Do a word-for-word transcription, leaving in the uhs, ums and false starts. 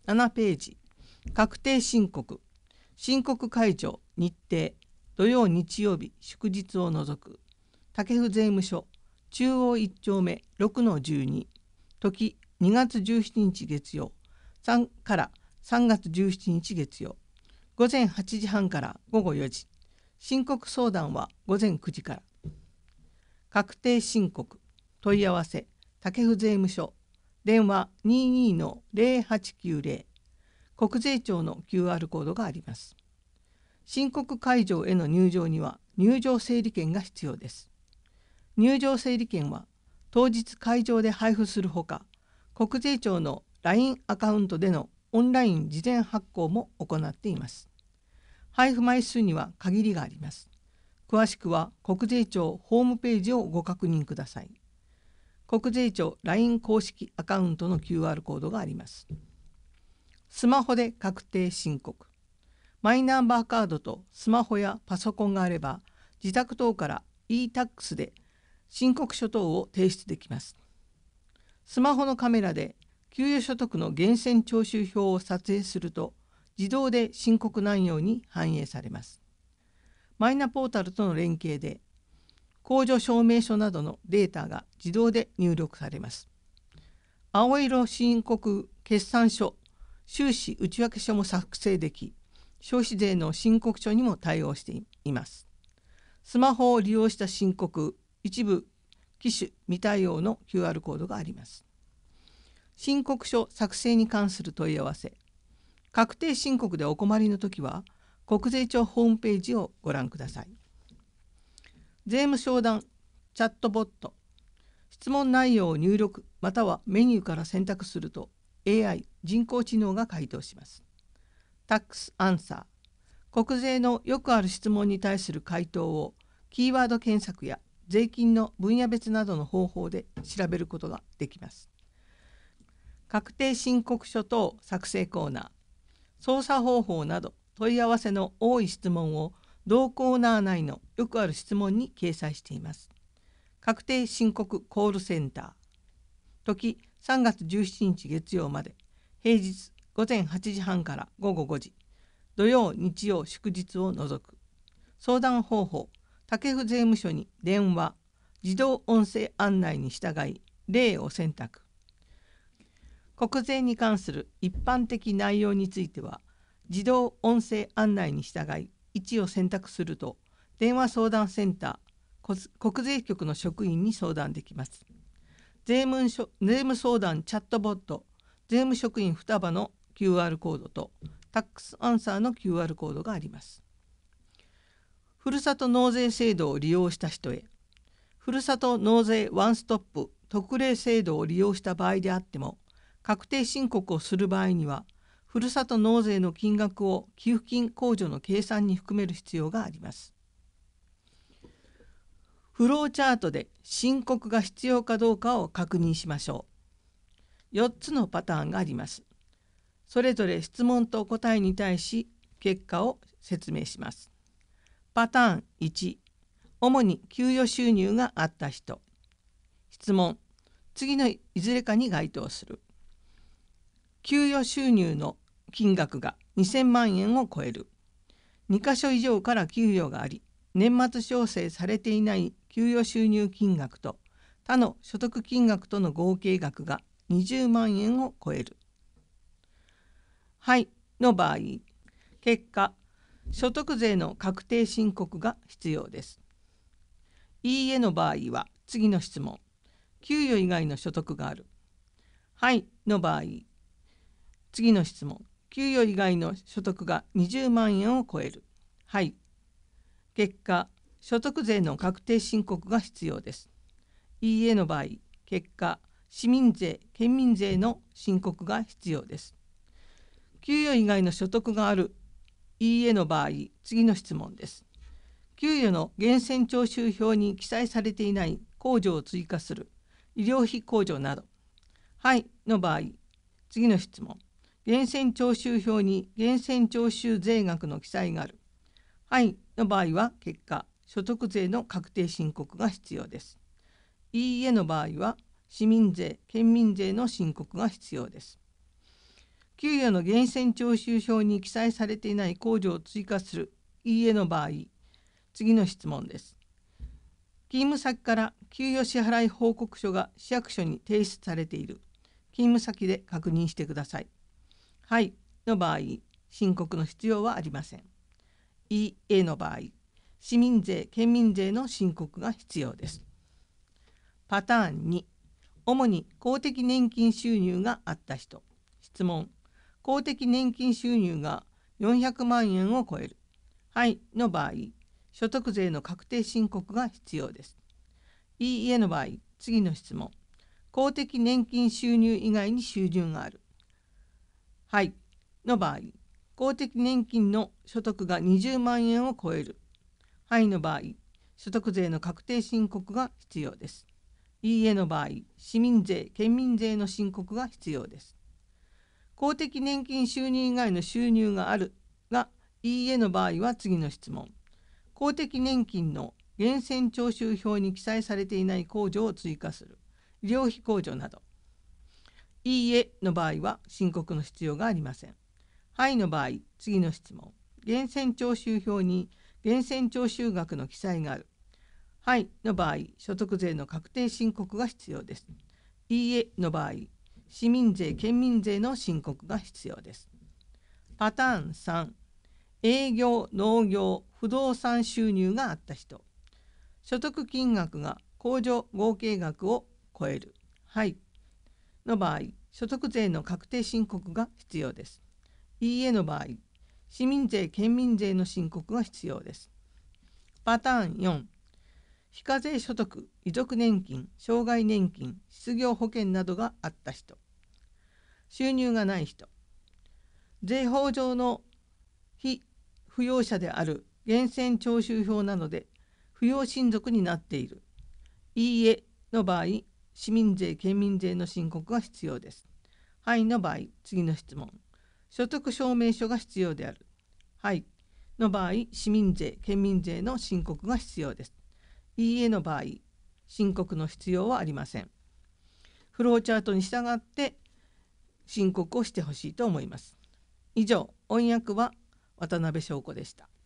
ななページ、確定申告、申告解除、日程、土曜日曜日、祝日を除く、武府税務署、中央いっ丁目 ろくのじゅうに、時にがつじゅうしちにち月曜、さんからさんがつじゅうしちにち月曜、午前はちじはんから午後よじ、申告相談は午前くじから。確定申告、問い合わせ、武府税務署、電話 にじゅうにのゼロはちきゅうゼロ、国税庁の キューアール コードがあります。申告会場への入場には入場整理券が必要です。入場整理券は当日会場で配布するほか、国税庁の ライン アカウントでのオンライン事前発行も行っています。配布枚数には限りがあります。詳しくは国税庁ホームページをご確認ください。国税庁 ライン 公式アカウントの キューアール コードがあります。スマホで確定申告。マイナンバーカードとスマホやパソコンがあれば、自宅等から イータックス で申告書等を提出できます。スマホのカメラで給与所得の源泉徴収票を撮影すると、自動で申告内容に反映されます。マイナポータルとの連携で、控除証明書などのデータが自動で入力されます。青色申告決算書、収支内訳書も作成でき、消費税の申告書にも対応しています。スマホを利用した申告、一部機種未対応の キューアール コードがあります。申告書作成に関する問い合わせ。確定申告でお困りのときは、国税庁ホームページをご覧ください。税務相談チャットボット。質問内容を入力またはメニューから選択すると エーアイ 人工知能が回答します。タックスアンサー。国税のよくある質問に対する回答をキーワード検索や税金の分野別などの方法で調べることができます。確定申告書等作成コーナー。操作方法など問い合わせの多い質問を同コーナー内のよくある質問に掲載しています。確定申告コールセンター。時さんがつじゅうしちにち月曜まで、平日ごぜんはちじはんからごごごじ、土曜日曜祝日を除く。相談方法、武府税務署に電話、自動音声案内に従いゼロを選択。国税に関する一般的内容については、自動音声案内に従いいちを選択すると、電話相談センター、国税局の職員に相談できます。税務署、税務相談チャットボット、税務職員双葉の キューアール コードとタックスアンサーの キューアール コードがあります。ふるさと納税制度を利用した人へ、ふるさと納税ワンストップ特例制度を利用した場合であっても、確定申告をする場合には、ふるさと納税の金額を寄付金控除の計算に含める必要があります。フローチャートで申告が必要かどうかを確認しましょう。よっつのパターンがあります。それぞれ質問と答えに対し結果を説明します。パターンいち、主に給与収入があった人。質問、次のいずれかに該当する。給与収入の金額がにせんまんえんを超える。にかしょ以上から給与があり、年末調整されていない給与収入金額と他の所得金額との合計額がにじゅうまんえんを超える。はいの場合、結果、所得税の確定申告が必要です。いいえの場合は次の質問、給与以外の所得がある。はいの場合、次の質問、給与以外の所得がにじゅうまんえんを超える。はい。結果、所得税の確定申告が必要です。いいえの場合、結果、市民税、県民税の申告が必要です。給与以外の所得がある。いいえの場合、次の質問です。給与の源泉徴収票に記載されていない控除を追加する。医療費控除など。はいの場合、次の質問。源泉徴収票に源泉徴収税額の記載がある。はいの場合は結果、所得税の確定申告が必要です。いいえの場合は市民税、県民税の申告が必要です。 給与の源泉徴収票に記載されていない控除を追加するいいえの場合、次の質問です。勤務先から給与支払い報告書が市役所に提出されている。勤務先で確認してください。はいの場合、申告の必要はありません。いいえの場合、市民税・県民税の申告が必要です。パターンに、主に公的年金収入があった人。質問、公的年金収入がよんひゃくまんえんを超える。はいの場合、所得税の確定申告が必要です。いいえの場合、次の質問、公的年金収入以外に収入がある。はいの場合、公的年金の所得がにじゅうまんえんを超える。はいの場合、所得税の確定申告が必要です。いいえの場合、市民税・県民税の申告が必要です。公的年金収入以外の収入があるが、いいえの場合は次の質問、公的年金の源泉徴収票に記載されていない控除を追加する。医療費控除など。いいえの場合は申告の必要がありません。はいの場合、次の質問、源泉徴収票に源泉徴収額の記載がある。はいの場合、所得税の確定申告が必要です。いいえの場合、市民税・県民税の申告が必要です。パターンさん、営業・農業・不動産収入があった人。所得金額が控除合計額を超える。はいの場合、所得税の確定申告が必要です。いいえの場合、市民税・県民税の申告が必要です。パターンよん、非課税所得、遺族年金、障害年金、失業保険などがあった人。収入がない人。税法上の非扶養者である源泉徴収票なので扶養親族になっている。いいえの場合、市民税・県民税の申告が必要です。はいの場合、次の質問、所得証明書が必要である。はいの場合、市民税・県民税の申告が必要です。いいえの場合、申告の必要はありません。フローチャートに従って申告をしてほしいと思います。以上、音訳は渡辺翔子でした。